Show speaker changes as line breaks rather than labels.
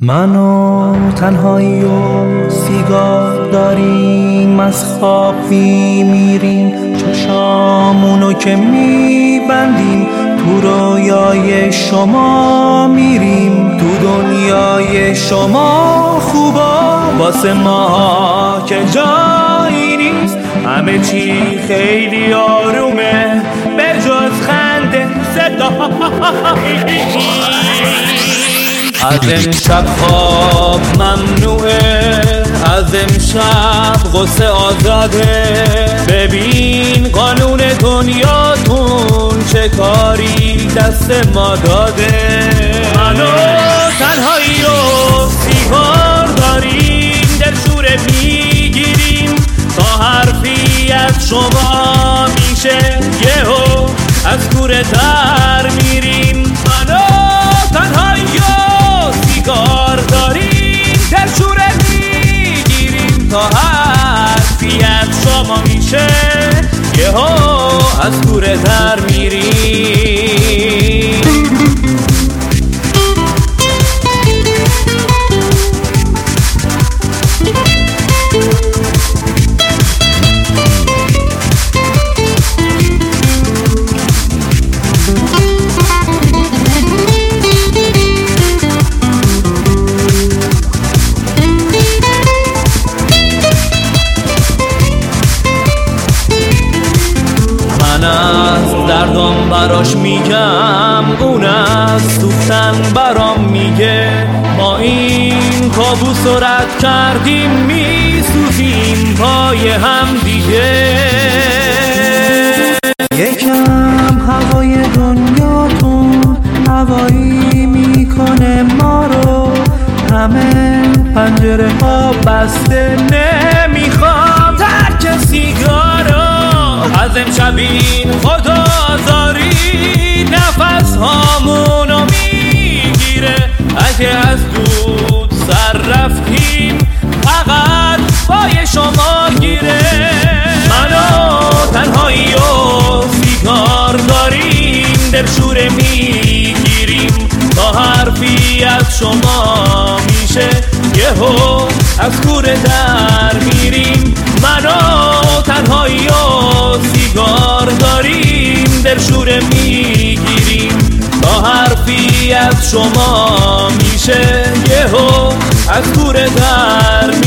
منو تنهایی و سیگار داریم، از خواب میریم، چشامونو که میبندیم، تو رویای شما میریم. تو دنیای شما خوبا، واسه ما که جایی نیست، همه چی خیلی آرومه به جز خنده صدا. از امشب خواب ممنوعه، از امشب غصه آزاده. ببین قانون دنیاتون چه کاری دست ما داده. منو تنهایی رو سیگار داریم، دلشوره میگیریم، تا حرفی از شما میشه یهو از کوره در میریم. منو تنهایی رو سیگار داریم، دلشوره میگیریم، تا حرفی از شما میشه یهو از کوره در میریم. از دردم براش میگم، اون از سوختن برام میگه. ما این کابوس رو رد کردیم، میسوزیم پای هم دیگه. یکم هوای دنیاتون هوایی میکنه ما رو، همه پنجره ها بسته، نمیخوام ترک سیگارو. از امشب این خدازاری نفس هامونو میگیره. اگه از دود سر رفتیم فقط پای شما گیره. منو تنهایی و سیگار داریم، دلشوره میگیریم، تا حرفی از شما میشه یهو از کوره در میریم. منو تنهایی و سیگار داریم، دلشوره میگیریم، تا حرفی از شما میشه یهو از کوره در